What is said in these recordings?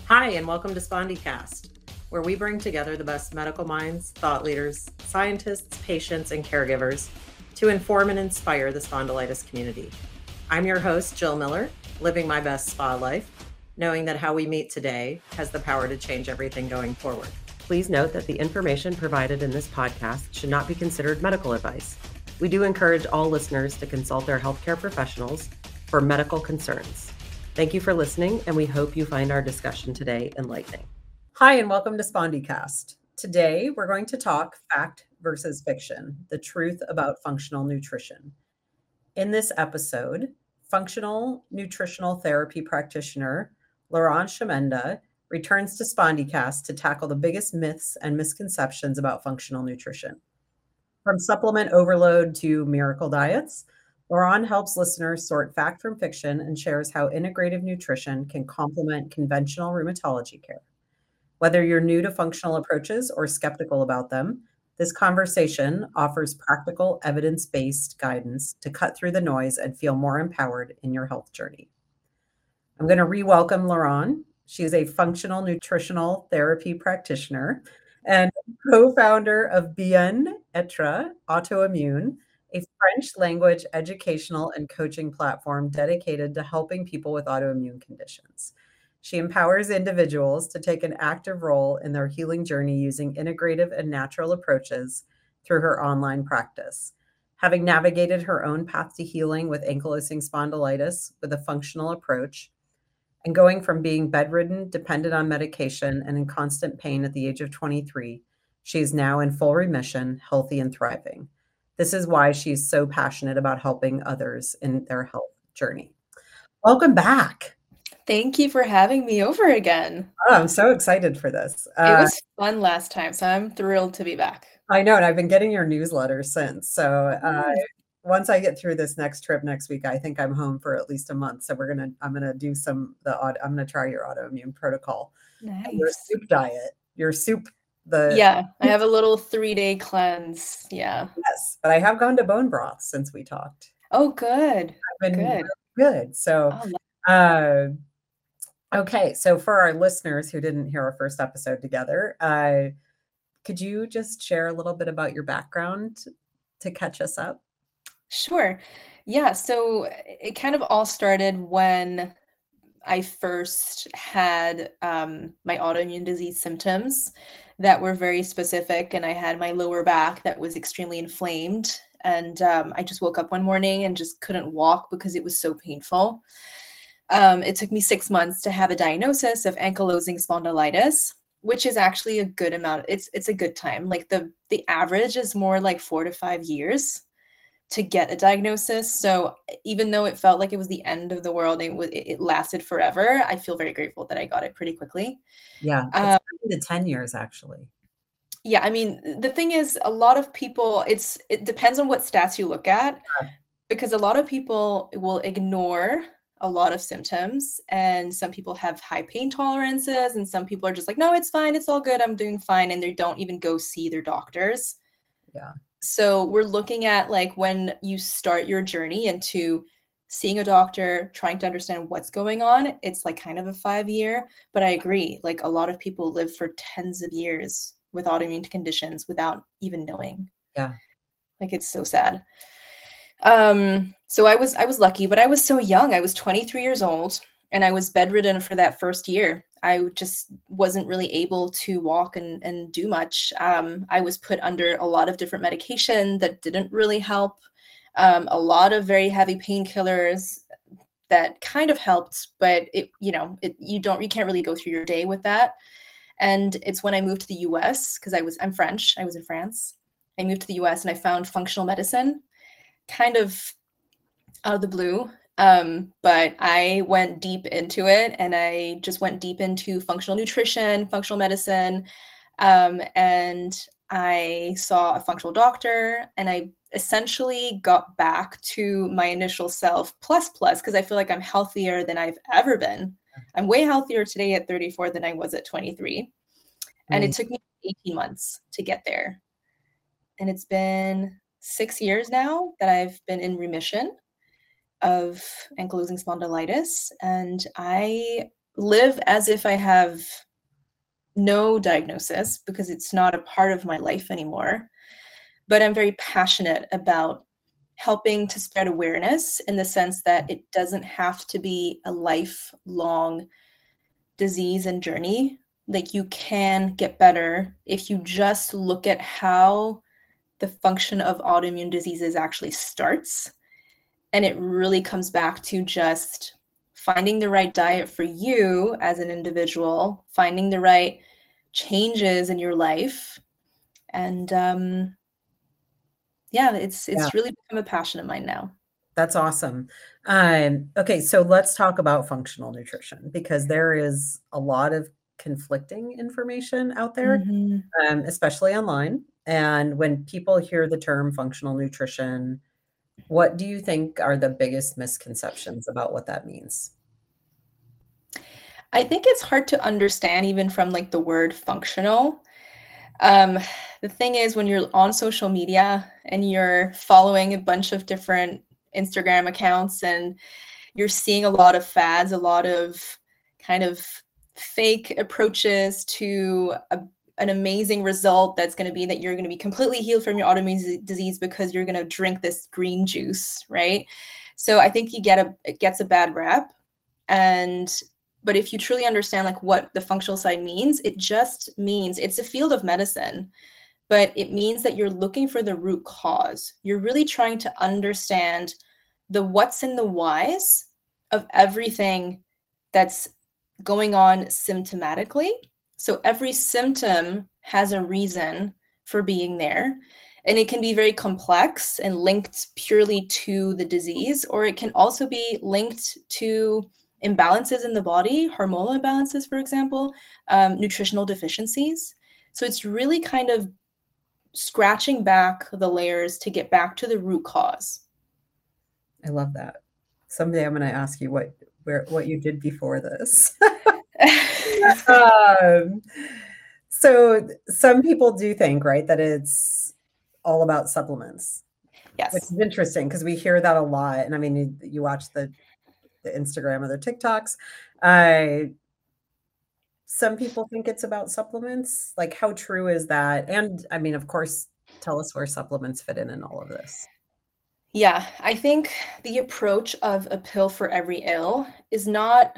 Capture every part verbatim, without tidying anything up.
Hi, and welcome to SpondyCast, where we bring together the best medical minds, thought leaders, scientists, patients, and caregivers to inform and inspire the spondylitis community. I'm your host, Jill Miller, living my best spa life, knowing that how we meet today has the power to change everything going forward. Please note that the information provided in this podcast should not be considered medical advice. We do encourage all listeners to consult their healthcare professionals for medical concerns. Thank you for listening, and we hope you find our discussion today enlightening. Hi, and welcome to SpondyCast. Today, we're going to talk fact versus fiction, the truth about functional nutrition. In this episode, functional nutritional therapy practitioner Laurent Chemenda returns to SpondyCast to tackle the biggest myths and misconceptions about functional nutrition. From supplement overload to miracle diets, Laurent helps listeners sort fact from fiction and shares how integrative nutrition can complement conventional rheumatology care. Whether you're new to functional approaches or skeptical about them, this conversation offers practical, evidence-based guidance to cut through the noise and feel more empowered in your health journey. I'm going to re-welcome Laurent. She is a functional nutritional therapy practitioner and co-founder of Bien-Etre Autoimmune, a French language educational and coaching platform dedicated to helping people with autoimmune conditions. She empowers individuals to take an active role in their healing journey using integrative and natural approaches through her online practice. Having navigated her own path to healing with ankylosing spondylitis with a functional approach, and going from being bedridden, dependent on medication, and in constant pain at the age of twenty-three, she is now in full remission, healthy and thriving. This is why she's so passionate about helping others in their health journey. Welcome back. Thank you for having me over again. Oh, I'm so excited for this. Uh, it was fun last time, so I'm thrilled to be back. I know, and I've been getting your newsletter since. So uh, mm. once I get through this next trip next week, I think I'm home for at least a month. So we're gonna, I'm gonna do some the I'm gonna try your autoimmune protocol. Nice. Your soup diet, your soup. The yeah, I have a little three day cleanse. Yeah. Yes, but I have gone to bone broth since we talked. Oh, good. I've been good. Really good. So, oh, uh, okay. So for our listeners who didn't hear our first episode together, uh, could you just share a little bit about your background to catch us up? Sure. Yeah. So it kind of all started when I first had um, my autoimmune disease symptoms that were very specific, and I had my lower back that was extremely inflamed, and um, I just woke up one morning and just couldn't walk because it was so painful. Um, it took me six months to have a diagnosis of ankylosing spondylitis, which is actually a good amount. It's it's a good time. Like the the average is more like four to five years to get a diagnosis. So even though it felt like it was the end of the world, it, was, it lasted forever, I feel very grateful that I got it pretty quickly. Yeah, it's um, the ten years actually. Yeah, I mean, the thing is, a lot of people, it's it depends on what stats you look at, yeah. Because a lot of people will ignore a lot of symptoms, and some people have high pain tolerances, and some people are just like, no, it's fine, it's all good, I'm doing fine, and they don't even go see their doctors. Yeah. So we're looking at like when you start your journey into seeing a doctor, trying to understand what's going on, it's like kind of a five year, but I agree. Like a lot of people live for tens of years with autoimmune conditions without even knowing. Yeah. Like it's so sad. Um, so I was, I was lucky, but I was so young. I was twenty-three years old and I was bedridden for that first year. I just wasn't really able to walk and, and do much. Um, I was put under a lot of different medication that didn't really help. Um, a lot of very heavy painkillers that kind of helped, but it, you know, it, you don't, you can't really go through your day with that. And it's when I moved to the U S because I was, I'm French. I was in France. I moved to the U S and I found functional medicine kind of out of the blue. Um, but I went deep into it and I just went deep into functional nutrition, functional medicine. Um, and I saw a functional doctor and I essentially got back to my initial self plus plus, because I feel like I'm healthier than I've ever been. I'm way healthier today at thirty-four than I was at twenty-three. Mm. And it took me eighteen months to get there. And it's been six years now that I've been in remission of ankylosing spondylitis. And I live as if I have no diagnosis because it's not a part of my life anymore. But I'm very passionate about helping to spread awareness in the sense that it doesn't have to be a lifelong disease and journey. Like, you can get better if you just look at how the function of autoimmune diseases actually starts. And it really comes back to just finding the right diet for you as an individual, finding the right changes in your life. And um, yeah, it's it's Yeah. really become a passion of mine now. That's awesome. Um, okay, so let's talk about functional nutrition, because there is a lot of conflicting information out there, Mm-hmm. um, especially online. And when people hear the term functional nutrition, what do you think are the biggest misconceptions about what that means? I think it's hard to understand even from like the word functional. Um, the thing is, when you're on social media and you're following a bunch of different Instagram accounts and you're seeing a lot of fads, a lot of kind of fake approaches to a, an amazing result that's going to be that you're going to be completely healed from your autoimmune disease because you're going to drink this green juice, right? So I think you get a it gets a bad rap. And but if you truly understand like what the functional side means, it just means it's a field of medicine, but it means that you're looking for the root cause. You're really trying to understand the what's and the whys of everything that's going on symptomatically. So every symptom has a reason for being there. And it can be very complex and linked purely to the disease, or it can also be linked to imbalances in the body, hormonal imbalances, for example, um, nutritional deficiencies. So it's really kind of scratching back the layers to get back to the root cause. I love that. Someday I'm going to ask you what where what you did before this. um, so some people do think, right, that it's all about supplements. Yes. Which is interesting because we hear that a lot. And I mean, you, you watch the, the Instagram or the TikToks. Uh, some people think it's about supplements. Like, how true is that? And I mean, of course, tell us where supplements fit in in all of this. Yeah, I think the approach of a pill for every ill is not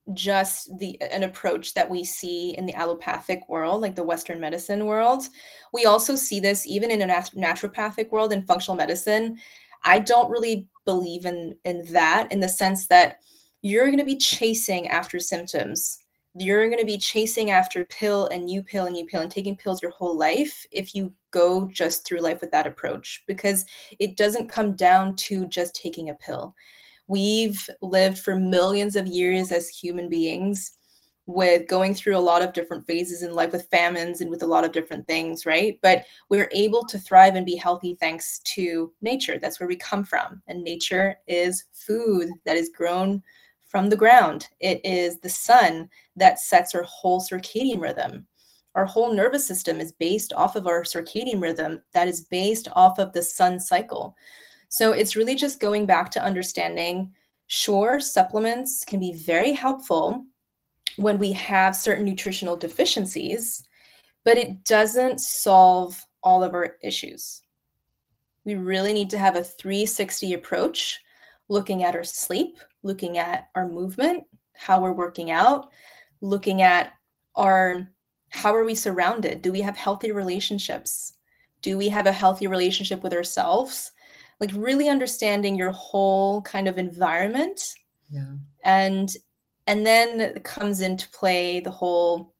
just the an approach that we see in the allopathic world, like the Western medicine world. We also see this even in a nat- naturopathic world and functional medicine. I don't really believe in in that, in the sense that you're going to be chasing after symptoms. You're going to be chasing after pill and new pill and new pill and taking pills your whole life if you go just through life with that approach, because it doesn't come down to just taking a pill. We've lived for millions of years as human beings with going through a lot of different phases in life, with famines and with a lot of different things, right? But we're able to thrive and be healthy thanks to nature. That's where we come from. And nature is food that is grown from the ground. It is the sun that sets our whole circadian rhythm. Our whole nervous system is based off of our circadian rhythm that is based off of the sun cycle. So it's really just going back to understanding, sure, supplements can be very helpful when we have certain nutritional deficiencies, but it doesn't solve all of our issues. We really need to have a three sixty approach, looking at our sleep, looking at our movement, how we're working out, looking at our, how are we surrounded? Do we have healthy relationships? Do we have a healthy relationship with ourselves? Like, really understanding your whole kind of environment. Yeah. And and then comes into play the whole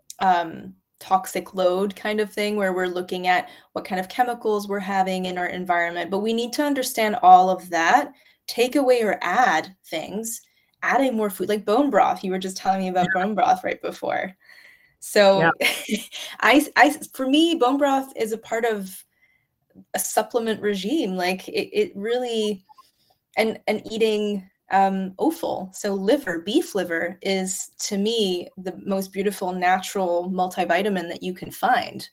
um, toxic load kind of thing, where we're looking at what kind of chemicals we're having in our environment. But we need to understand all of that, take away or add things, adding more food, like bone broth. You were just telling me about bone broth right before. So yeah. I, I, for me, bone broth is a part of a supplement regime. Like it, it really, and, and eating um, offal, so liver, beef liver is to me the most beautiful natural multivitamin that you can find.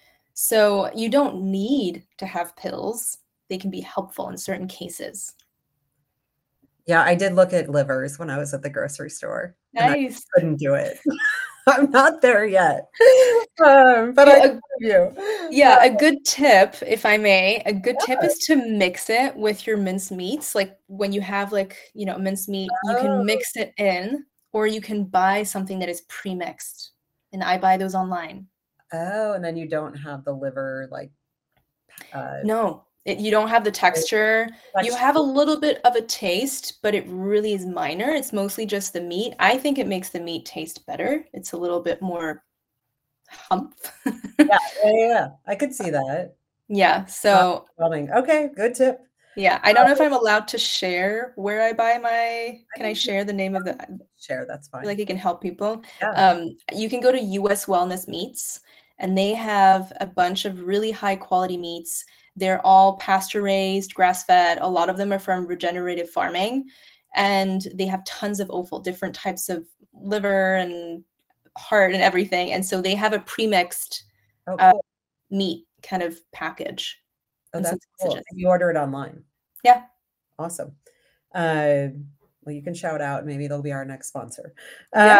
So you don't need to have pills. They can be helpful in certain cases. Yeah, I did look at livers when I was at the grocery store, and I Nice. couldn't do it. I'm not there yet. Um, but I Yeah, believe a, you. yeah, a good tip, if I may, a good tip Uh, is to mix it with your minced meats. Like when you have like, you know, minced meat, you can oh, mix it in, or you can buy something that is pre-mixed. And I buy those online. oh, and then you don't have the liver like uh No, it, you don't have the texture. You texture. have a little bit of a taste, but it really is minor. It's mostly just the meat. I think it makes the meat taste better. It's a little bit more humph. Yeah, yeah, yeah, yeah. I could see that. Yeah, Not so overwhelming. Okay, good tip. yeah, I don't know if I'm allowed to share where I buy my, I can I think you share the name of the, I can share, that's feel fine. like it can help people. Yeah. Um, you can go to U S Wellness Meats, and they have a bunch of really high quality meats. They're all pasture raised, grass fed. A lot of them are from regenerative farming, and they have tons of offal, different types of liver and heart and everything. And so they have a pre-mixed Oh, uh, cool. meat kind of package Oh, and some that's cool. sausages. And you order it online. Yeah. Awesome. Uh, well, you can shout out. Maybe they'll be our next sponsor. Uh, Yeah.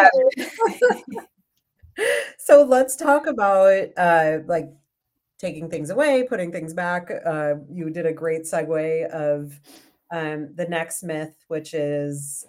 so let's talk about uh, like taking things away, putting things back. Uh, you did a great segue of um, the next myth, which is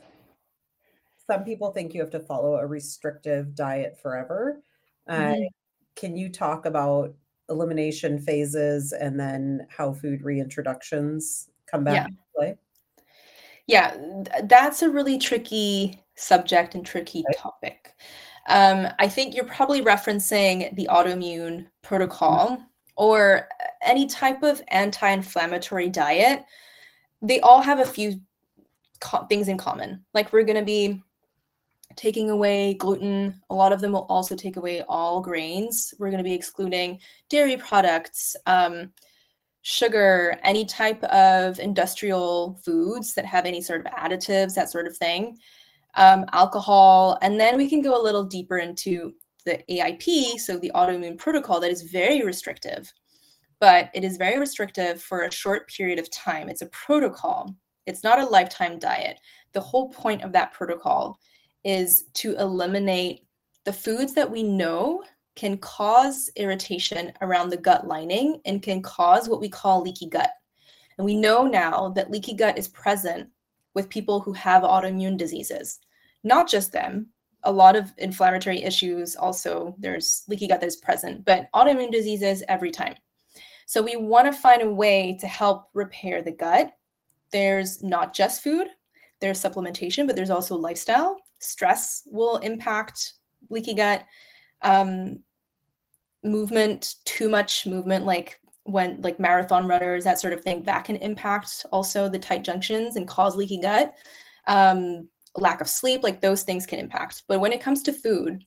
some people think you have to follow a restrictive diet forever. Uh, Mhm. can you talk about elimination phases and then how food reintroductions come back Yeah. into play? Yeah, th- that's a really tricky subject and tricky Right? topic. Um, I think you're probably referencing the autoimmune protocol or any type of anti-inflammatory diet. They all have a few co- things in common. Like we're going to be taking away gluten. A lot of them will also take away all grains. We're going to be excluding dairy products, um, sugar, any type of industrial foods that have any sort of additives, that sort of thing, um, alcohol. And then we can go a little deeper into the A I P, so the autoimmune protocol, that is very restrictive, but it is very restrictive for a short period of time. It's a protocol, it's not a lifetime diet. The whole point of that protocol is to eliminate the foods that we know can cause irritation around the gut lining and can cause what we call leaky gut. And we know now that leaky gut is present with people who have autoimmune diseases. Not just them, a lot of inflammatory issues also, there's leaky gut that is present, but autoimmune diseases every time. So we want to find a way to help repair the gut. There's not just food, there's supplementation, but there's also lifestyle. Stress will impact leaky gut. Um, movement, too much movement, like when like marathon runners, that sort of thing, that can impact also the tight junctions and cause leaky gut. Um, lack of sleep, like those things can impact. But when it comes to food,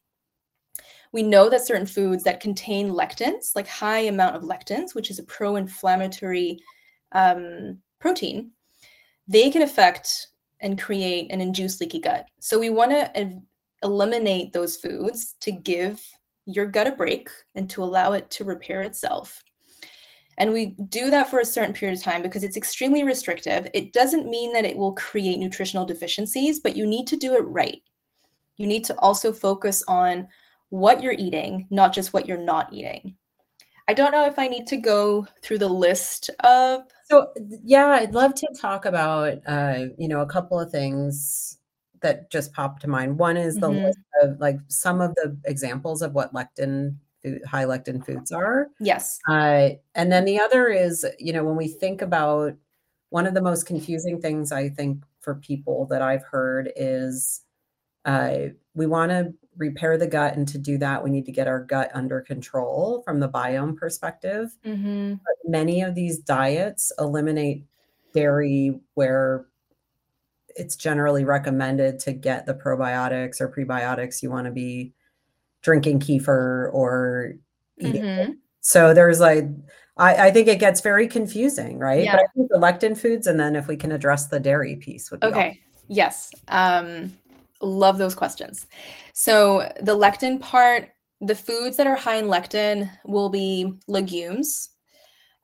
we know that certain foods that contain lectins, like high amount of lectins, which is a pro-inflammatory um, protein, they can affect and create and induce leaky gut. So we want to eliminate those foods to give your gut a break and to allow it to repair itself. And we do that for a certain period of time because it's extremely restrictive. It doesn't mean that it will create nutritional deficiencies, but you need to do it right. You need to also focus on what you're eating, not just what you're not eating. I don't know if I need to go through the list of. So, yeah, I'd love to talk about, uh, you know, a couple of things that just popped to mind. One is the Mhm. list of like some of the examples of what lectin, food, high lectin foods are. Yes. Uh, and then the other is, you know, when we think about one of the most confusing things I think for people that I've heard is uh, we want to repair the gut. And to do that, we need to get our gut under control from the biome perspective. Mm-hmm. But many of these diets eliminate dairy where it's generally recommended to get the probiotics or prebiotics you want to be drinking kefir or eating. Mm-hmm. So there's like, I, I think it gets very confusing, right? But I Yeah. think the lectin foods, and then if we can address the dairy piece would be awesome. Okay. Yes. Um, love those questions. So the lectin part, the foods that are high in lectin will be legumes.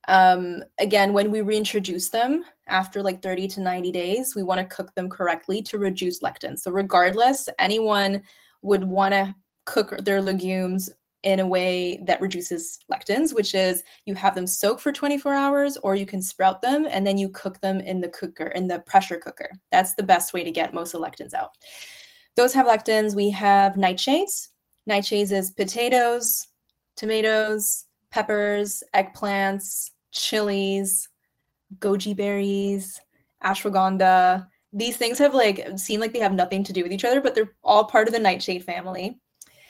Um, again, when we reintroduce them after like thirty to ninety days, we want to cook them correctly to reduce lectins. So regardless, anyone would want to cook their legumes in a way that reduces lectins, which is you have them soak for twenty-four hours, or you can sprout them and then you cook them in the cooker, in the pressure cooker. That's the best way to get most of the lectins out. Those have lectins. We have nightshades. Nightshades is potatoes, tomatoes, peppers, eggplants, chilies, goji berries, ashwagandha. These things have like seem like they have nothing to do with each other, but they're all part of the nightshade family.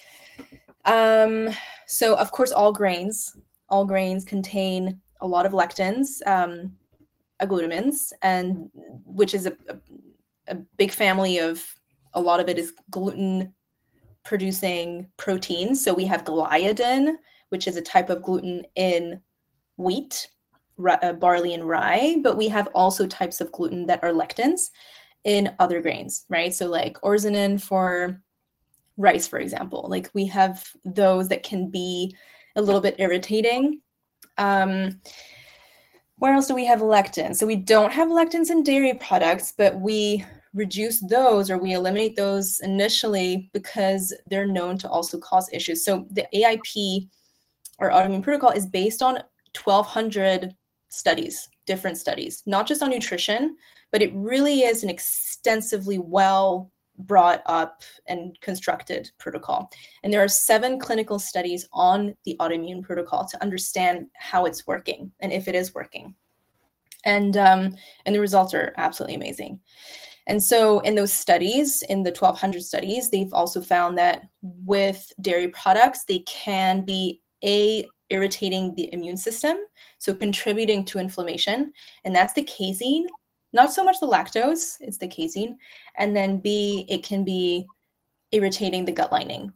Um, so of course, all grains, all grains contain a lot of lectins, um, agglutamins, and which is a, a, a big family of, a lot of it is gluten producing proteins. So we have gliadin, which is a type of gluten in wheat, uh, barley, and rye, but we have also types of gluten that are lectins in other grains, right? So like orzonin for rice, for example, like we have those that can be a little bit irritating. Um, where else do we have lectins? So we don't have lectins in dairy products, but we reduce those, or we eliminate those initially because they're known to also cause issues. So the A I P, or autoimmune protocol, is based on twelve hundred studies, different studies, not just on nutrition, but it really is an extensively well brought up and constructed protocol. And there are seven clinical studies on the autoimmune protocol to understand how it's working and if it is working. And, um, and the results are absolutely amazing. And so in those studies, in the twelve hundred studies, they've also found that with dairy products, they can be A, irritating the immune system, so contributing to inflammation, and that's the casein. Not so much the lactose, it's the casein. And then B, it can be irritating the gut lining.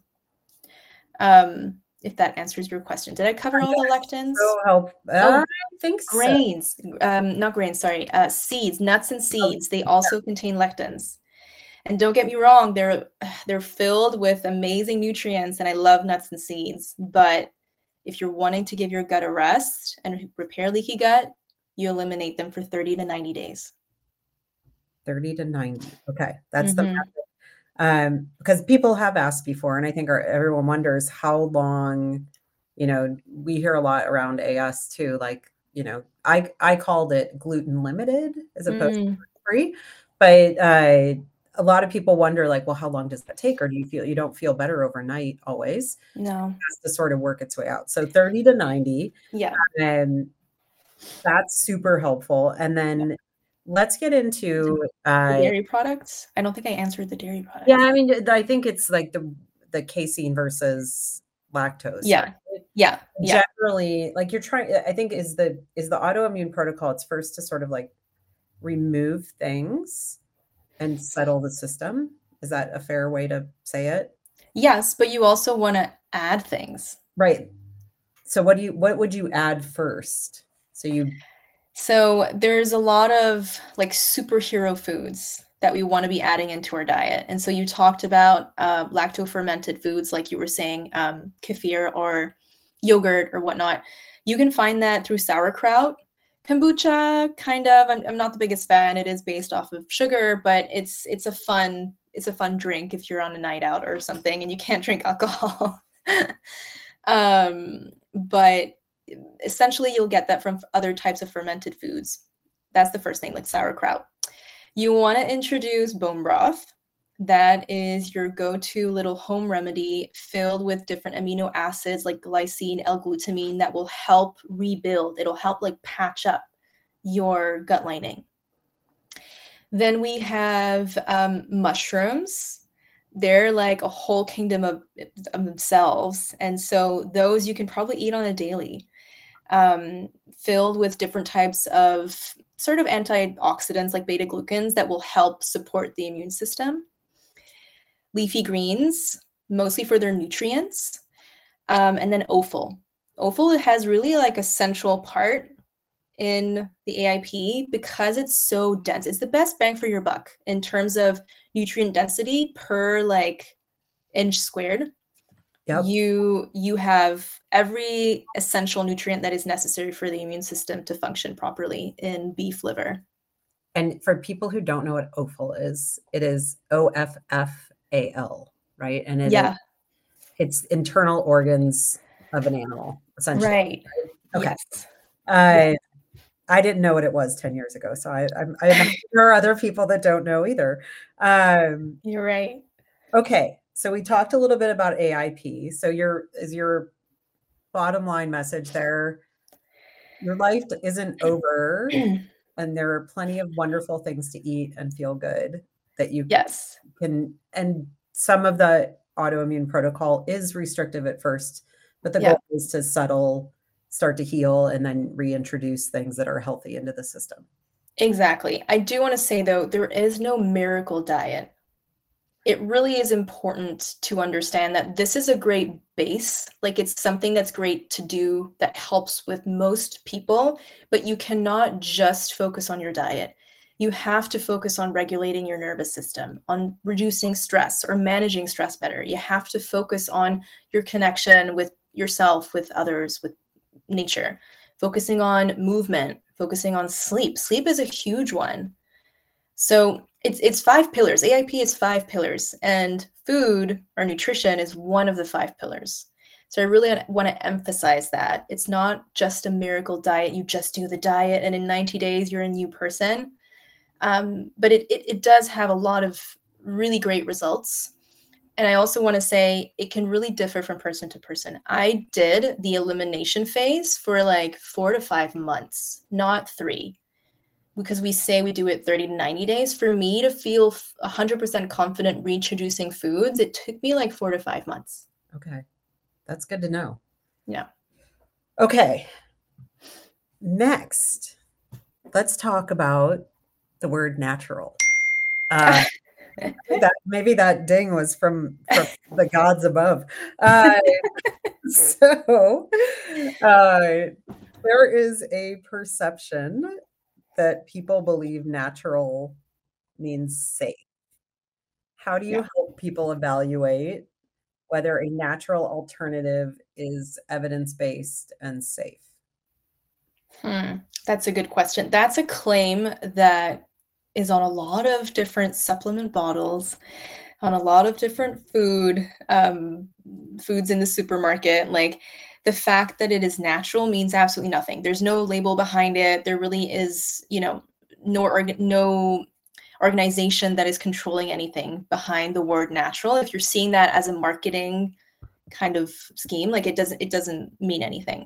Um, if that answers your question. Did I cover all the lectins? So help. Uh, oh, I think so. Grains, um, not grains, sorry, uh, seeds, nuts and seeds, they also contain lectins. And don't get me wrong, they're they're filled with amazing nutrients, and I love nuts and seeds. But if you're wanting to give your gut a rest and repair leaky gut, you eliminate them for thirty to ninety days. thirty to ninety. Okay, that's mm-hmm. the method. Um, because people have asked before, and I think our, everyone wonders how long, you know, we hear a lot around A S too, like, you know, I, I called it gluten limited as opposed mm. to free, but uh, a lot of people wonder like, well, how long does that take? Or do you feel, you don't feel better overnight always? No. It has to sort of work its way out. So thirty to ninety. Yeah. And that's super helpful. And then yeah. Let's get into uh, the dairy products. I don't think I answered the dairy products. Yeah, I mean, I think it's like the the casein versus lactose. Yeah, right? yeah. Generally, yeah. Like you're trying. I think is the is the autoimmune protocol. It's first to sort of like remove things and settle the system. Is that a fair way to say it? Yes, but you also want to add things, right? So what do you? What would you add first? So you. So there's a lot of like superhero foods that we want to be adding into our diet. And so you talked about uh, lacto-fermented foods, like you were saying, um, kefir or yogurt or whatnot. You can find that through sauerkraut, kombucha, kind of. I'm, I'm not the biggest fan. It is based off of sugar, but it's it's a fun it's a fun drink if you're on a night out or something and you can't drink alcohol. um, but essentially, you'll get that from other types of fermented foods. That's the first thing, like sauerkraut. You want to introduce bone broth. That is your go-to little home remedy filled with different amino acids like glycine, L-glutamine that will help rebuild. It'll help like patch up your gut lining. Then we have um, mushrooms. They're like a whole kingdom of, of themselves. And so those you can probably eat on a daily. Um, filled with different types of sort of antioxidants like beta glucans that will help support the immune system. Leafy greens, mostly for their nutrients. Um, and then offal. Offal has really like a central part in the A I P because it's so dense. It's the best bang for your buck in terms of nutrient density per like inch squared. Yep. you you have every essential nutrient that is necessary for the immune system to function properly in beef liver. And for people who don't know what offal is, it is O F F A L, right? And it is, Yeah. it's internal organs of an animal, essentially. Right. Okay. Yes. Uh, I didn't know what it was ten years ago, so I, I'm, I imagine there are other people that don't know either. Um, You're right. okay, so we talked a little bit about A I P. So your is your bottom line message there? Your life isn't over, and there are plenty of wonderful things to eat and feel good that you Yes. can. And some of the autoimmune protocol is restrictive at first, but the Yeah. goal is to settle, start to heal, and then reintroduce things that are healthy into the system. Exactly. I do want to say, though, there is no miracle diet. It really is important to understand that this is a great base. Like, it's something that's great to do that helps with most people, but you cannot just focus on your diet. You have to focus on regulating your nervous system, on reducing stress or managing stress better. You have to focus on your connection with yourself, with others, with nature, focusing on movement, focusing on sleep. Sleep is a huge one. So it's it's five pillars. A I P is five pillars, and food or nutrition is one of the five pillars. So I really want to emphasize that it's not just a miracle diet. You just do the diet, and in ninety days you're a new person. Um, but it, it it does have a lot of really great results. And I also want to say it can really differ from person to person. I did the elimination phase for like four to five months, not three, because we say we do it thirty to ninety days. For me to feel one hundred percent confident reintroducing foods, it took me like four to five months. Okay. That's good to know. Yeah. Okay. Next, let's talk about the word natural. Uh, that maybe that ding was from, from the gods above. Uh, so uh, there is a perception that people believe natural means safe. How do you Yeah. help people evaluate whether a natural alternative is evidence-based and safe? Hmm. That's a good question. That's a claim that is on a lot of different supplement bottles, on a lot of different food, um, foods in the supermarket. Like, the fact that it is natural means absolutely nothing. There's no label behind it. There really is, you know, no org- no organization that is controlling anything behind the word natural. If you're seeing that as a marketing kind of scheme, like, it doesn't it doesn't mean anything.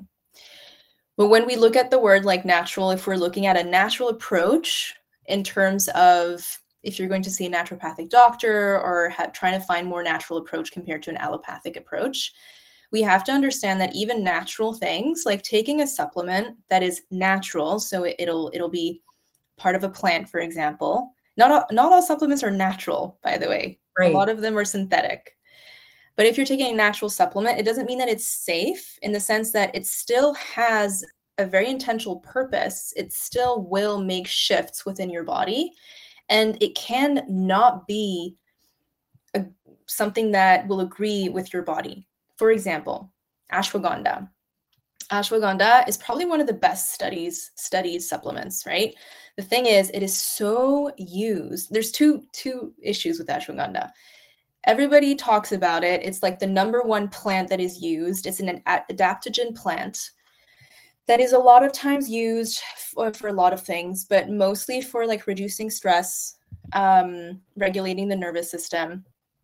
But when we look at the word like natural, if we're looking at a natural approach in terms of if you're going to see a naturopathic doctor or ha- trying to find more natural approach compared to an allopathic approach, we have to understand that even natural things like taking a supplement that is natural, so it, it'll it'll be part of a plant, for example. Not all, not all supplements are natural, by the way. Right. A lot of them are synthetic. But if you're taking a natural supplement, it doesn't mean that it's safe in the sense that it still has a very intentional purpose. It still will make shifts within your body, and it can not be a, something that will agree with your body. For example, ashwagandha. Ashwagandha is probably one of the best studies studied supplements, right? The thing is, it is so used. There's two two issues with ashwagandha. Everybody talks about it. It's like the number one plant that is used. It's an adaptogen plant that is a lot of times used for, for a lot of things, but mostly for like reducing stress, um, regulating the nervous system,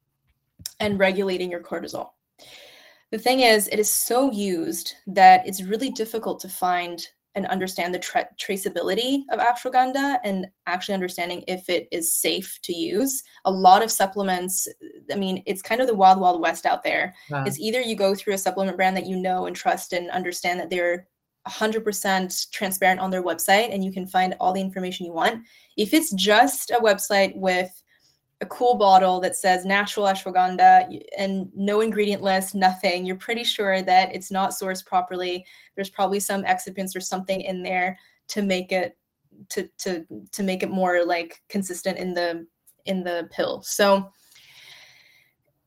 and regulating your cortisol. The thing is, it is so used that it's really difficult to find and understand the tra- traceability of ashwagandha and actually understanding if it is safe to use. A lot of supplements, I mean, it's kind of the wild, wild west out there. Wow. It's either you go through a supplement brand that you know and trust and understand that they're one hundred percent transparent on their website and you can find all the information you want. If it's just a website with a cool bottle that says natural ashwagandha and no ingredient list, nothing, you're pretty sure that it's not sourced properly. There's probably some excipients or something in there to make it to to to make it more like consistent in the in the pill. So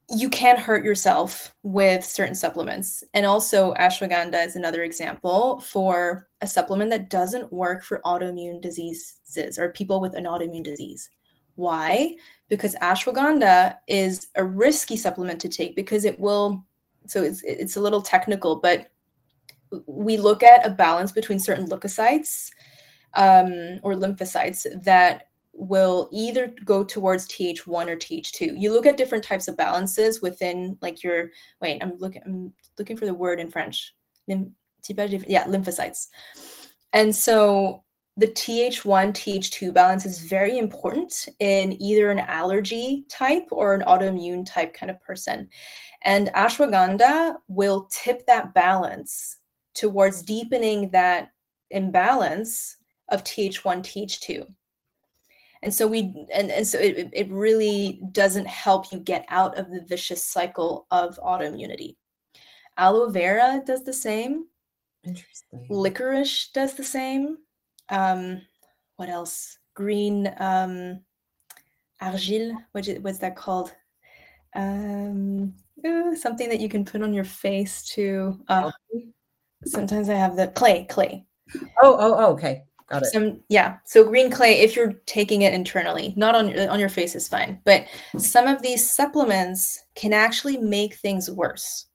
you can hurt yourself with certain supplements. And also ashwagandha is another example for a supplement that doesn't work for autoimmune diseases or people with an autoimmune disease. Why? Because ashwagandha is a risky supplement to take because it will, so it's, it's a little technical, but we look at a balance between certain leukocytes um, or lymphocytes that will either go towards T H one or T H two. You look at different types of balances within like your, wait, I'm looking, I'm looking for the word in French. Lymph, yeah, lymphocytes. And so the T H one, T H two balance is very important in either an allergy type or an autoimmune type kind of person. And ashwagandha will tip that balance towards deepening that imbalance of T H one, T H two. And so we, and, and so it, it really doesn't help you get out of the vicious cycle of autoimmunity. Aloe vera does the same. Interesting. Licorice does the same. Um, what else? Green um, argile. What is, what's that called? Um, uh, something that you can put on your face to. Uh, sometimes I have the clay. Clay. Oh, oh, oh okay. Got it. Some, yeah. So green clay, if you're taking it internally, not on on your face is fine. But some of these supplements can actually make things worse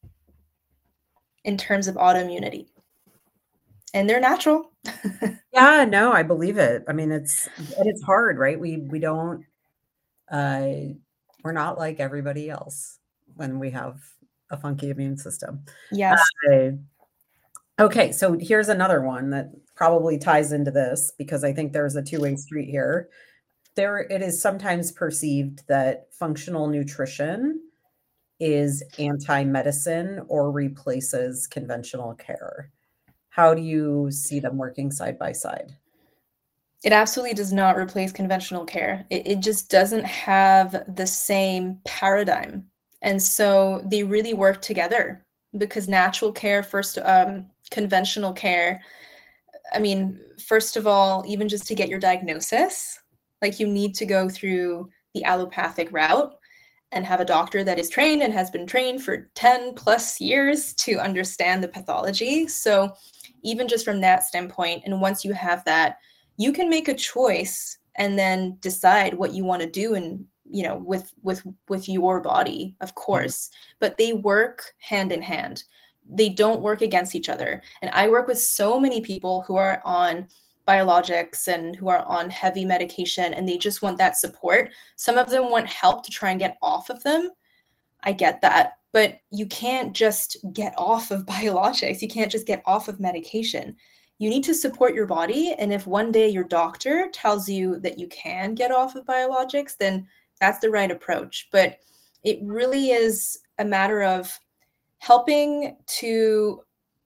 in terms of autoimmunity. And they're natural. Yeah, no, I believe it. I mean, it's and it's hard, right? We we don't uh we're not like everybody else when we have a funky immune system. Yes. Uh, okay, so here's another one that probably ties into this because I think there's a two-way street here. There, it is sometimes perceived that functional nutrition is anti-medicine or replaces conventional care. How do you see them working side by side? It absolutely does not replace conventional care. It, it just doesn't have the same paradigm. And so they really work together because natural care, first, um, conventional care, I mean, first of all, even just to get your diagnosis, like you need to go through the allopathic route and have a doctor that is trained and has been trained for ten plus years to understand the pathology. So even just from that standpoint, and once you have that, you can make a choice and then decide what you want to do and, you know, with with with your body, of course, but they work hand in hand. They don't work against each other. And I work with so many people who are on biologics and who are on heavy medication and they just want that support. Some of them want help to try and get off of them. I get that, but you can't just get off of biologics. You can't just get off of medication. You need to support your body. And if one day your doctor tells you that you can get off of biologics, then that's the right approach. But it really is a matter of helping to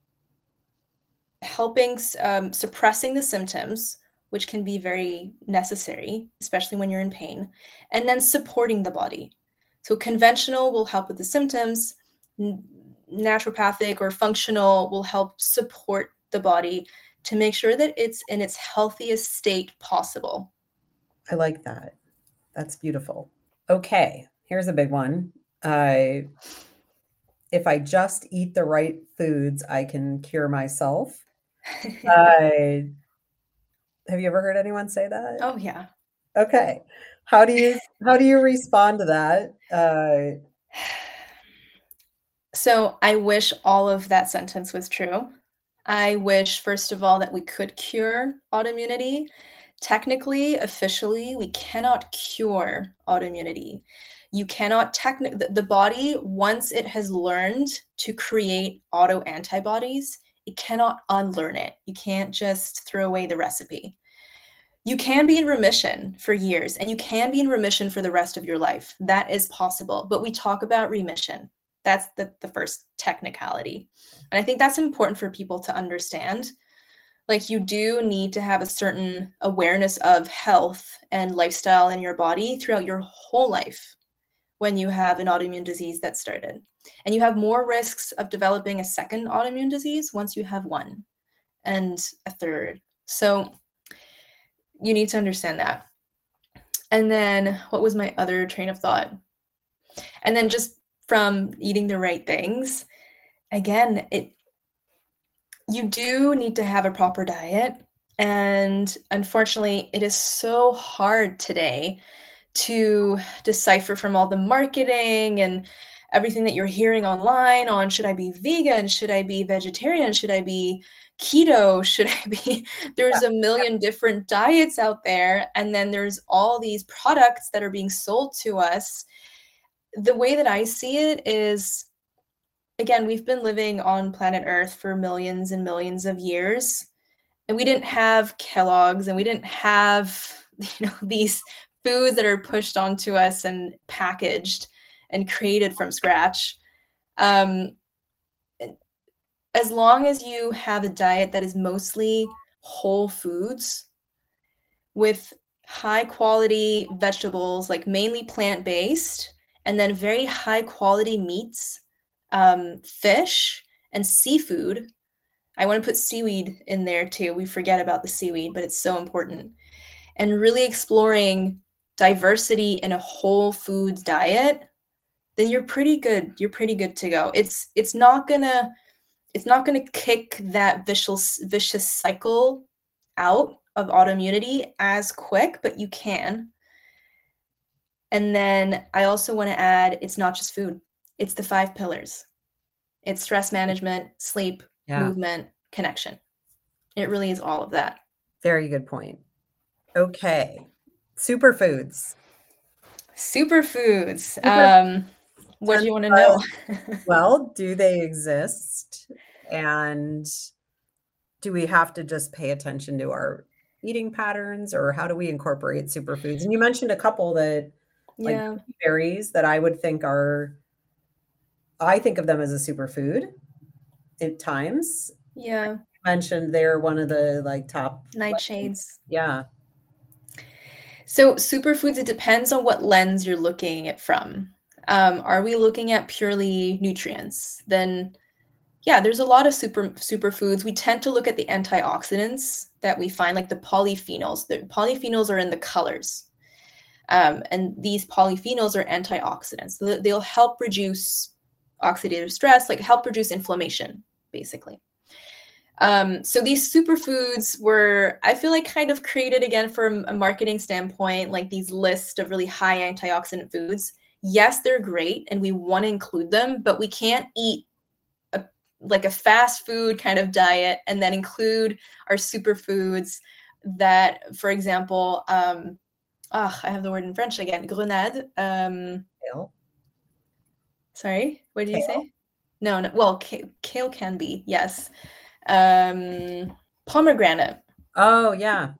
helping um, suppressing the symptoms, which can be very necessary, especially when you're in pain, and then supporting the body. So conventional will help with the symptoms, naturopathic or functional will help support the body to make sure that it's in its healthiest state possible. I like that. That's beautiful. Okay, here's a big one. Uh, if I just eat the right foods, I can cure myself. uh, have you ever heard anyone say that? Oh, yeah. Okay. How do you how do you respond to that? Uh, so I wish all of that sentence was true. I wish, first of all, that we could cure autoimmunity. Technically, officially, we cannot cure autoimmunity. You cannot technically, the, the body, once it has learned to create autoantibodies, it cannot unlearn it. You can't just throw away the recipe. You can be in remission for years, and you can be in remission for the rest of your life. That is possible, but we talk about remission. That's the, the first technicality. And I think that's important for people to understand. Like, you do need to have a certain awareness of health and lifestyle in your body throughout your whole life when you have an autoimmune disease that started. And you have more risks of developing a second autoimmune disease once you have one and a third. So you need to understand that. And then what was my other train of thought? And then just from eating the right things, again, it you do need to have a proper diet. And unfortunately, it is so hard today to decipher from all the marketing and everything that you're hearing online on, should I be vegan? Should I be vegetarian? Should I be keto? Should I be, there's a million different diets out there. And then there's all these products that are being sold to us. The way that I see it is, again, we've been living on planet Earth for millions and millions of years, and we didn't have Kellogg's, and we didn't have, you know, these foods that are pushed onto us and packaged and created from scratch. Um, as long as you have a diet that is mostly whole foods with high quality vegetables, like mainly plant-based, and then very high quality meats, um, fish, and seafood. I want to put seaweed in there too. We forget about the seaweed, but it's so important. And really exploring diversity in a whole foods diet, then you're pretty good. You're pretty good to go. It's it's not gonna it's not gonna kick that vicious vicious cycle out of autoimmunity as quick, but you can. And then I also want to add, it's not just food. It's the five pillars. It's stress management, sleep, yeah. movement, connection. It really is all of that. Very good point. Okay. Superfoods. Superfoods. Super- um, what do you want to know? Well, do they exist? And do we have to just pay attention to our eating patterns, or how do we incorporate superfoods? And you mentioned a couple that, like yeah. berries, that I would think are, I think of them as a superfood at times. Yeah. You mentioned they're one of the like top nightshades. Yeah. So superfoods, it depends on what lens you're looking at from. Um, are we looking at purely nutrients? Then yeah, there's a lot of super superfoods. We tend to look at the antioxidants that we find, like the polyphenols. The polyphenols are in the colors. Um, and these polyphenols are antioxidants. So they'll help reduce oxidative stress, like help reduce inflammation, basically. Um, so these superfoods were, I feel like, kind of created again from a marketing standpoint, like these lists of really high antioxidant foods. Yes, they're great and we want to include them, but we can't eat a, like a fast food kind of diet and then include our superfoods that, for example, um, oh, I have the word in French again, grenade. Um, kale. Sorry, what did kale. you say? No, no. Well, kale, kale can be, yes. Um, pomegranate. Oh, yeah.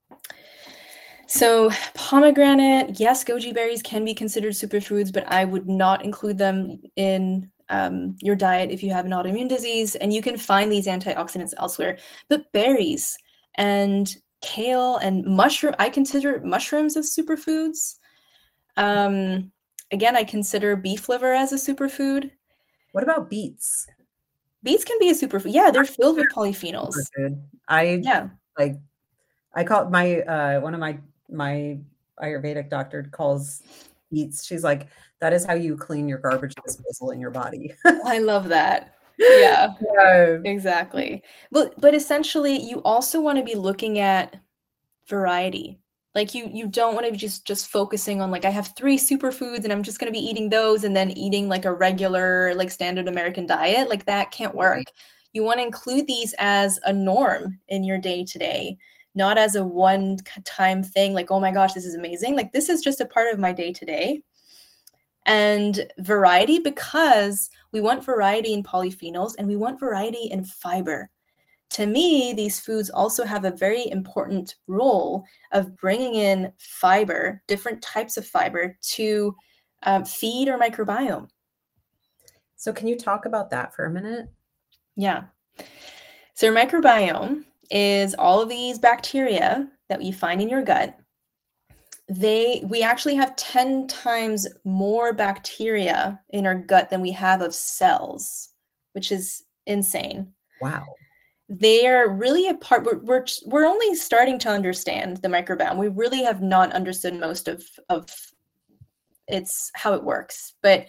So pomegranate, yes, goji berries can be considered superfoods, but I would not include them in um, your diet if you have an autoimmune disease. And you can find these antioxidants elsewhere. But berries and kale and mushroom, I consider mushrooms as superfoods. Um, again, I consider beef liver as a superfood. What about beets? Beets can be a superfood. Yeah, they're filled with polyphenols. Superfood. I yeah, like. I call my uh, one of my my Ayurvedic doctor calls beets. She's like, that is how you clean your garbage disposal in your body. I love that. Yeah, yeah, exactly. But but essentially, you also want to be looking at variety. Like you you don't want to be just just focusing on like, I have three superfoods and I'm just going to be eating those and then eating like a regular like standard American diet. Like that can't work. Right. You want to include these as a norm in your day to day, not as a one time thing. Like, oh my gosh, this is amazing. Like this is just a part of my day to day. And variety, because we want variety in polyphenols and we want variety in fiber. To me, these foods also have a very important role of bringing in fiber, different types of fiber, to um, feed our microbiome. So can you talk about that for a minute? Yeah. So our microbiome is all of these bacteria that you find in your gut. They, we actually have ten times more bacteria in our gut than we have of cells, which is insane. Wow. They are really a part, we're, we're, we're only starting to understand the microbiome. We really have not understood most of, of it's how it works. But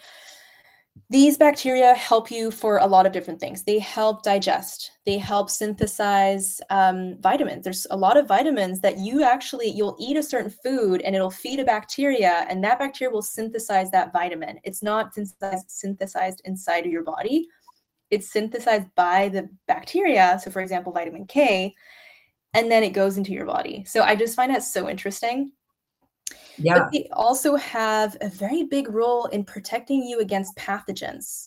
these bacteria help you for a lot of different things. They help digest. They help synthesize um, vitamins. There's a lot of vitamins that you actually, you'll eat a certain food and it'll feed a bacteria, and that bacteria will synthesize that vitamin. It's not synthesized, synthesized inside of your body. It's synthesized by the bacteria. So for example, vitamin K, and then it goes into your body. So I just find that so interesting. Yeah. But they also have a very big role in protecting you against pathogens,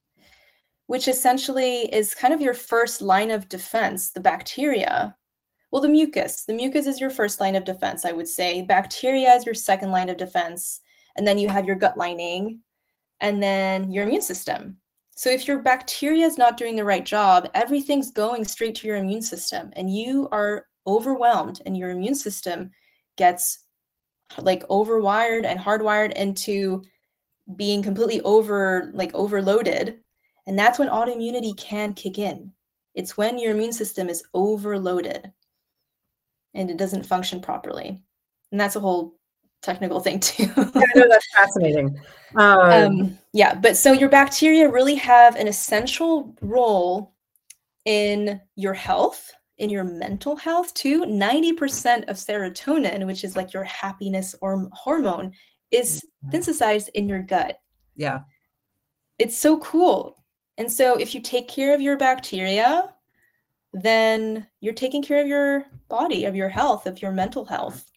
which essentially is kind of your first line of defense, the bacteria. Well, the mucus. The mucus is your first line of defense, I would say. Bacteria is your second line of defense. And then you have your gut lining, and then your immune system. So if your bacteria is not doing the right job, everything's going straight to your immune system, and you are overwhelmed, and your immune system gets like overwired and hardwired into being completely over like overloaded. And that's when autoimmunity can kick in. It's when your immune system is overloaded and it doesn't function properly. And that's a whole technical thing too. Yeah, I know, that's fascinating. Um, um, yeah, but so your bacteria really have an essential role in your health, in your mental health too. ninety percent of serotonin, which is like your happiness or hormone, is synthesized in your gut. Yeah. It's so cool. And so if you take care of your bacteria, then you're taking care of your body, of your health, of your mental health.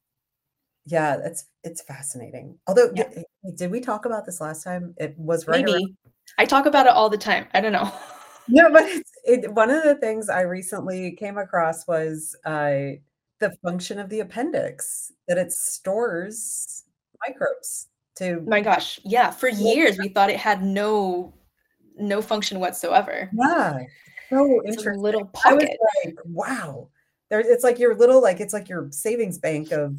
Yeah, it's it's fascinating. Although, Yeah. did, did we talk about this last time? It was right Maybe. around- I talk about it all the time. I don't know. No, but it's, it, one of the things I recently came across was uh, the function of the appendix, that it stores microbes to. My gosh. Yeah. For years, we thought it had no no function whatsoever. Yeah. So It's a interesting. little I was pocket. like, wow. There's it's like your little, like it's like your savings bank of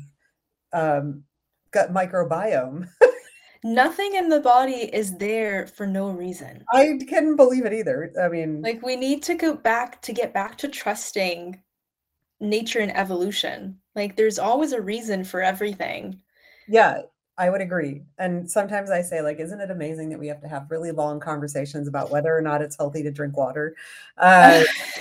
um, gut microbiome. Nothing in the body is there for no reason. I couldn't believe it either. I mean, Like, we need to go back to get back to trusting nature and evolution. Like, there's always a reason for everything. yeah, I would agree. And sometimes I say, like, isn't it amazing that we have to have really long conversations about whether or not it's healthy to drink water? Uh,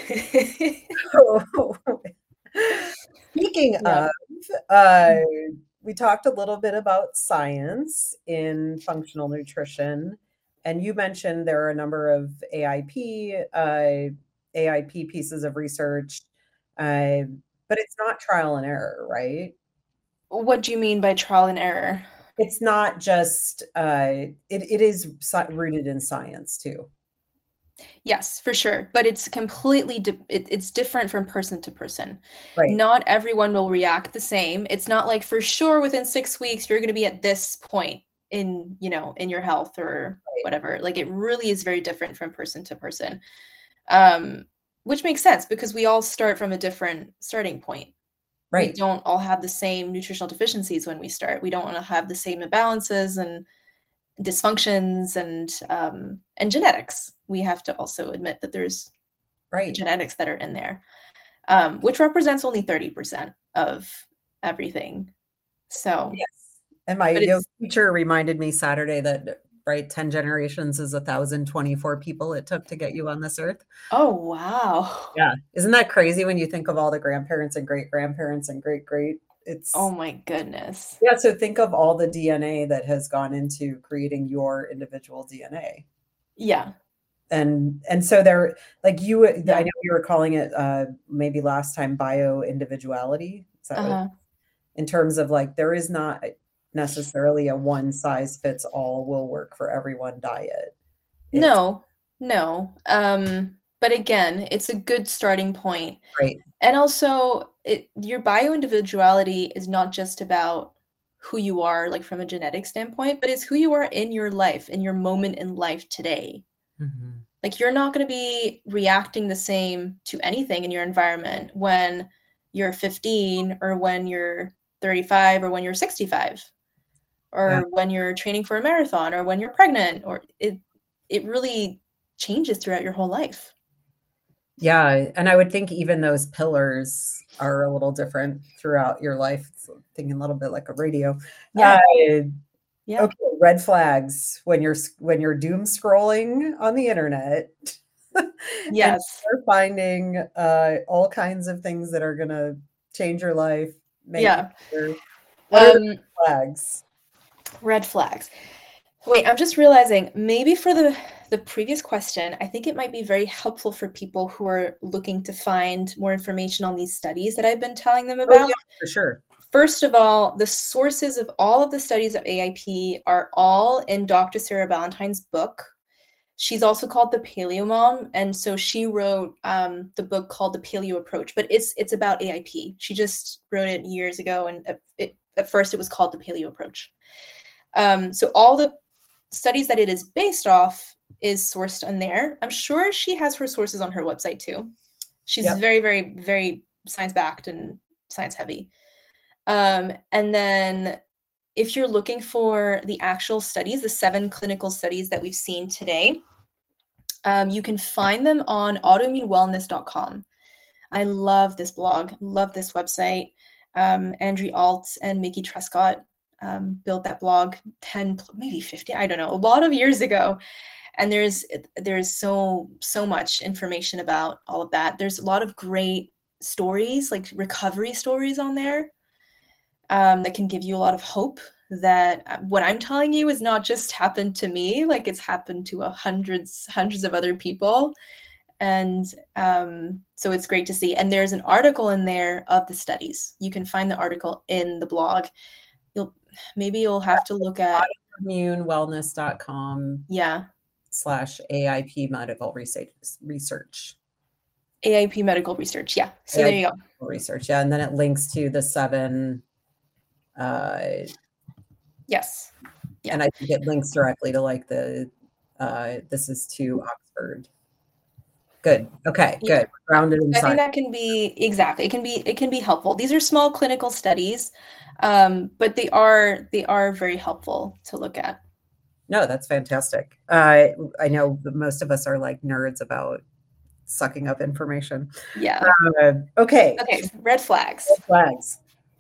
speaking Yeah. of, uh, we talked a little bit about science in functional nutrition, and you mentioned there are a number of A I P, uh, A I P pieces of research, uh, but it's not trial and error, right? What do you mean by trial and error? It's not just, uh, it, it is sci- rooted in science too. Yes, for sure. But it's completely, di- it, it's different from person to person. Right. Not everyone will react the same. It's not like for sure within six weeks, you're going to be at this point in, you know, in your health or Right. whatever. Like, it really is very different from person to person. Um, which makes sense because we all start from a different starting point. Right. We don't all have the same nutritional deficiencies when we start. We don't want to have the same imbalances and dysfunctions and um, and genetics. We have to also admit that there's Right. genetics that are in there, um, which represents only thirty percent of everything. So Yes. And my But yoga it's- teacher reminded me Saturday that, right, ten generations is one thousand twenty-four people it took to get you on this earth. oh wow. Yeah. Isn't that crazy when you think of all the grandparents and great grandparents and great great? It's Oh my goodness. yeah. So think of all the D N A that has gone into creating your individual D N A. Yeah. And and so there, like you, Yeah. I know you were calling it uh, maybe last time bio individuality. Is that what- Uh-huh. in terms of like there is not necessarily a one size fits all will work for everyone diet. It's- No, no. Um, but again, it's a good starting point. Right. And also, it, your bio-individuality is not just about who you are, like from a genetic standpoint, but it's who you are in your life, in your moment in life today. Mhm. Like, you're not going to be reacting the same to anything in your environment when you're fifteen or when you're thirty-five or when you're sixty-five or Yeah. when you're training for a marathon or when you're pregnant, or it it really changes throughout your whole life. Yeah. And I would think even those pillars are a little different throughout your life. So thinking a little bit like a radio. Yeah. Uh, Yeah. Okay, red flags when you're when you're doom scrolling on the internet and Yes. you're finding uh, all kinds of things that are gonna change your life, make you Yeah. better. What are the Um, flags? red flags. Wait, I'm just realizing maybe for the the previous question, I think it might be very helpful for people who are looking to find more information on these studies that I've been telling them Oh about. yeah, for sure. First of all, the sources of all of the studies of A I P are all in Doctor Sarah Ballantyne's book. She's also called the Paleo Mom, and so she wrote um, the book called The Paleo Approach, but it's it's about A I P. She just wrote it years ago, and it, it, at first it was called The Paleo Approach. Um, so all the studies that it is based off is sourced on there. I'm sure she has her sources on her website too. She's Yep. very, very, very science-backed and science-heavy. Um, and then if you're looking for the actual studies, the seven clinical studies that we've seen today, um, you can find them on autoimmune wellness dot com. I love this blog, love this website. Um, Andrew Alt and Mickey Trescott um, built that blog ten, maybe fifty, I don't know, a lot of years ago. And there's there's so so much information about all of that. There's a lot of great stories, like recovery stories on there, um, that can give you a lot of hope that what I'm telling you is not just happened to me, like it's happened to a hundreds hundreds of other people. And um, so it's great to see. And there's an article in there of the studies. You can find the article in the blog. You'll maybe you'll have to look at autoimmune wellness dot com yeah slash A I P medical research research. A I P medical research. Yeah. So there you go. Research. Yeah. And then it links to the seven. Uh, yes. Yeah. And I think it links directly to like the, uh, this is to Oxford. Good. Okay. Good. Yeah. Grounded in I science. think that can be exactly. It can be. It can be helpful. These are small clinical studies, um, but they are they are very helpful to look at. No, that's fantastic. Uh, I know most of us are like nerds about sucking up information. Yeah. Uh, okay. Okay. Red flags. Red flags.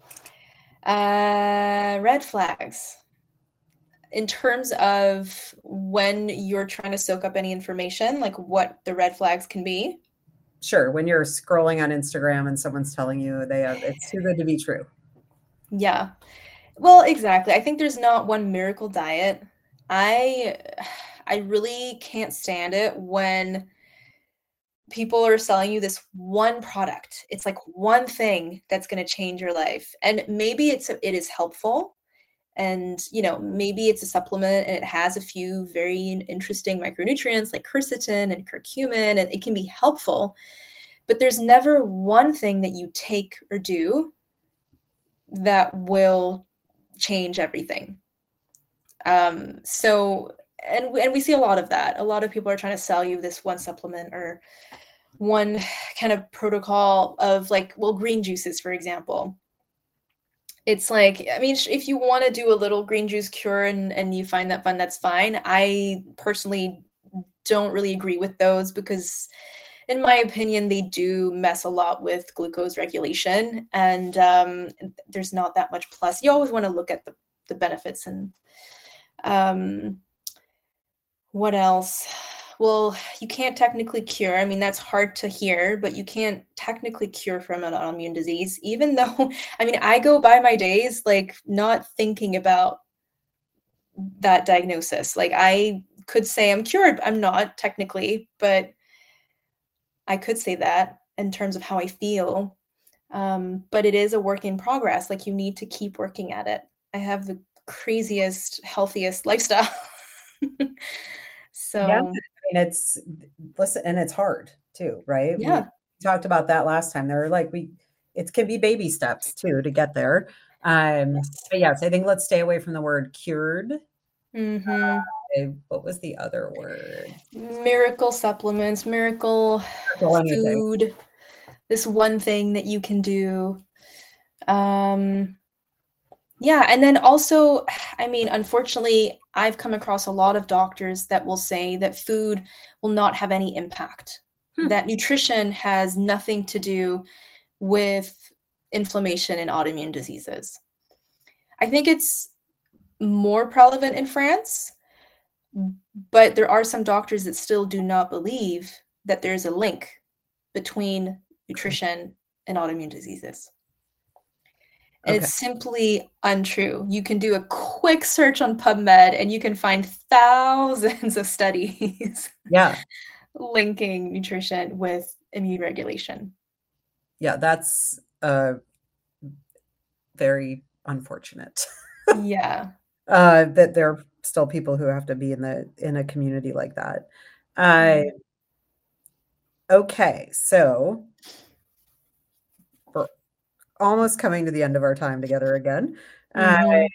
Uh, red flags. In terms of when you're trying to soak up any information, like what the red flags can be. Sure. When you're scrolling on Instagram and someone's telling you they have, it's too good to be true. Yeah. Well, exactly. I think there's not one miracle diet. I I really can't stand it when people are selling you this one product. It's like one thing that's going to change your life. And maybe it's it is helpful. And, you know, maybe it's a supplement and it has a few very interesting micronutrients like quercetin and curcumin, and it can be helpful. But there's never one thing that you take or do that will change everything. Um, so, and, and we see a lot of that. A lot of people are trying to sell you this one supplement or one kind of protocol of like, well, green juices, for example. It's like, I mean, if you want to do a little green juice cure and, and you find that fun, that's fine. I personally don't really agree with those because in my opinion, they do mess a lot with glucose regulation, and um, there's not that much plus. You always want to look at the, the benefits. And um, what else? Well, you can't technically cure. I mean, that's hard to hear, but you can't technically cure from an autoimmune disease, even though, I mean, I go by my days, like not thinking about that diagnosis. Like I could say I'm cured. I'm not technically, but I could say that in terms of how I feel. Um, but it is a work in progress. Like you need to keep working at it. I have the craziest, healthiest lifestyle. So yeah, I mean, it's listen, and it's hard too, right? Yeah. We talked about that last time. There are like we it can be baby steps too to get there. Um, but yes, I think let's stay away from the word cured. Mm-hmm. Uh, what was the other word? Miracle supplements, miracle food, this one thing that you can do. Um, yeah, and then also, I mean, unfortunately, I've come across a lot of doctors that will say that food will not have any impact, hmm. that nutrition has nothing to do with inflammation and autoimmune diseases. I think it's more prevalent in France, but there are some doctors that still do not believe that there's a link between nutrition and autoimmune diseases. And Okay. it's simply untrue. You can do a quick search on PubMed and you can find thousands of studies Yeah. linking nutrition with immune regulation. Yeah, that's uh, very unfortunate. Yeah. uh, that there are still people who have to be in the in a community like that. Uh, okay, so we're almost coming to the end of our time together again. Uh, Mhm.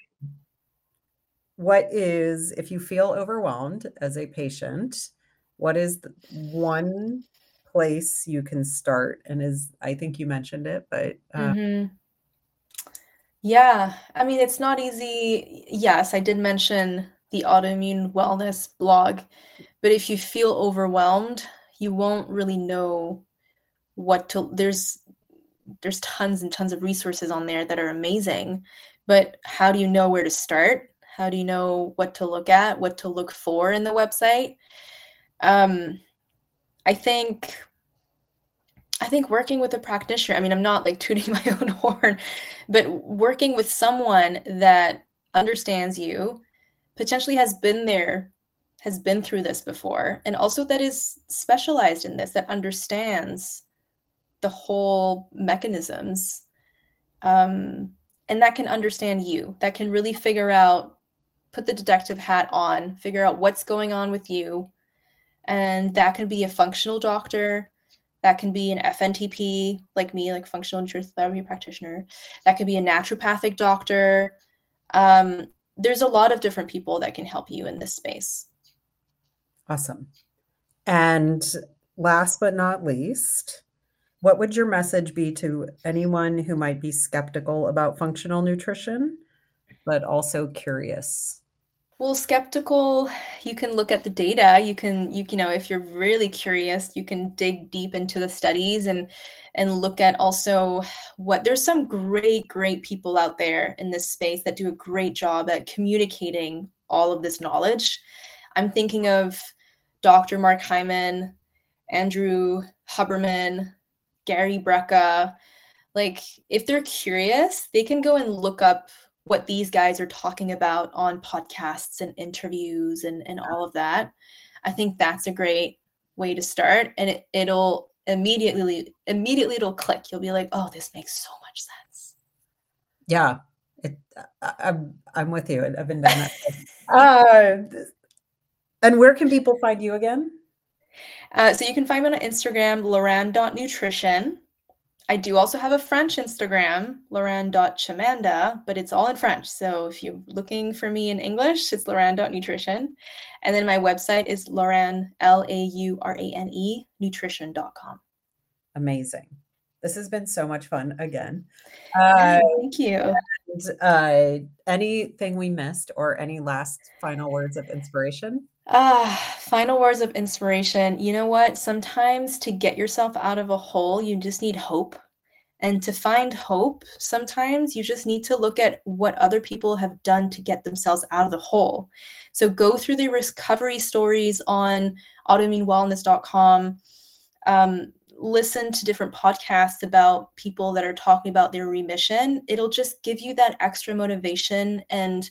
what is, if you feel overwhelmed as a patient, what is the one place you can start? And is, I think you mentioned it, but uh, Mhm. Yeah, I mean, it's not easy. Yes, I did mention the autoimmune wellness blog, but if you feel overwhelmed, you won't really know what to there's there's tons and tons of resources on there that are amazing, but how do you know where to start? How do you know what to look at, what to look for in the website? Um, I think I think working with a practitioner, I mean, I'm not like tooting my own horn, but working with someone that understands you, potentially has been there, has been through this before, and also that is specialized in this, that understands the whole mechanisms, um, and that can understand you, that can really figure out, put the detective hat on, figure out what's going on with you. And that can be a functional doctor. That can be an F N T P, like me, like functional nutrition therapy practitioner. That could be a naturopathic doctor. Um, there's a lot of different people that can help you in this space. awesome. And last but not least, what would your message be to anyone who might be skeptical about functional nutrition, but also curious? Well, skeptical, you can look at the data. You can, you, you know, if you're really curious, you can dig deep into the studies and and look at also what there's some great, great people out there in this space that do a great job at communicating all of this knowledge. I'm thinking of Doctor Mark Hyman, Andrew Huberman, Gary Brecka. Like, if they're curious, they can go and look up what these guys are talking about on podcasts and interviews and, and all of that. I think that's a great way to start. And it, it'll immediately, immediately it'll click. You'll be like, oh, this makes so much sense. Yeah, it, I, I'm, I'm with you. I've been down that. uh, and where can people find you again? Uh, so you can find me on Instagram, Lauren dot nutrition. I do also have a French Instagram, Lauren dot chamanda, but it's all in French. So if you're looking for me in English, it's Lauren dot nutrition. And then my website is Lauren, L A U R A N E, nutrition dot com. Amazing. This has been so much fun again. Uh, uh, thank you. And, uh, anything we missed or any last final words of inspiration? Ah, final words of inspiration. You know what? Sometimes to get yourself out of a hole, you just need hope. And to find hope, sometimes you just need to look at what other people have done to get themselves out of the hole. So go through the recovery stories on autoimmune wellness dot com. Um, listen to different podcasts about people that are talking about their remission. It'll just give you that extra motivation and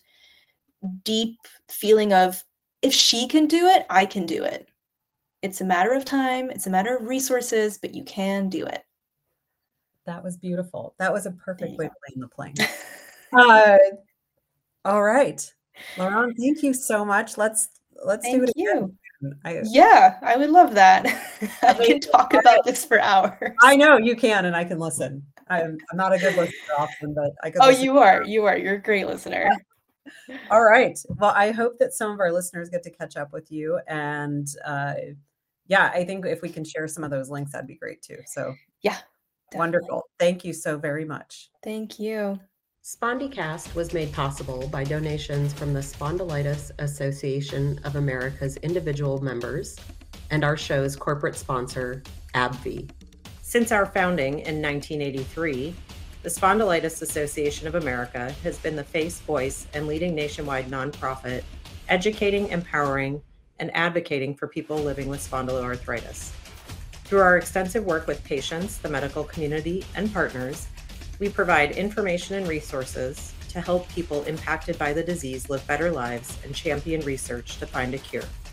deep feeling of, if she can do it, I can do it. It's a matter of time, it's a matter of resources, but you can do it. That was beautiful. That was a perfect way go. to land the plane. uh, all right, Lauren, thank you so much. Let's let's Thank do it you. again. I, Yeah, I would love that. I can talk about this for hours. I know you can, and I can listen. I'm, I'm not a good listener often, but I could. Oh, listen. you are. You are. You're a great listener. All right. Well, I hope that some of our listeners get to catch up with you. And uh, yeah, I think if we can share some of those links, that'd be great too. So yeah. Definitely. Wonderful. Thank you so very much. Thank you. SpondyCast was made possible by donations from the Spondylitis Association of America's individual members and our show's corporate sponsor, AbbVie. Since our founding in nineteen eighty-three, the The Spondylitis Association of America has been the face, voice, and leading nationwide nonprofit, educating, empowering, and advocating for people living with spondyloarthritis. Through our extensive work with patients, the medical community, and partners, we provide information and resources to help people impacted by the disease live better lives and champion research to find a cure.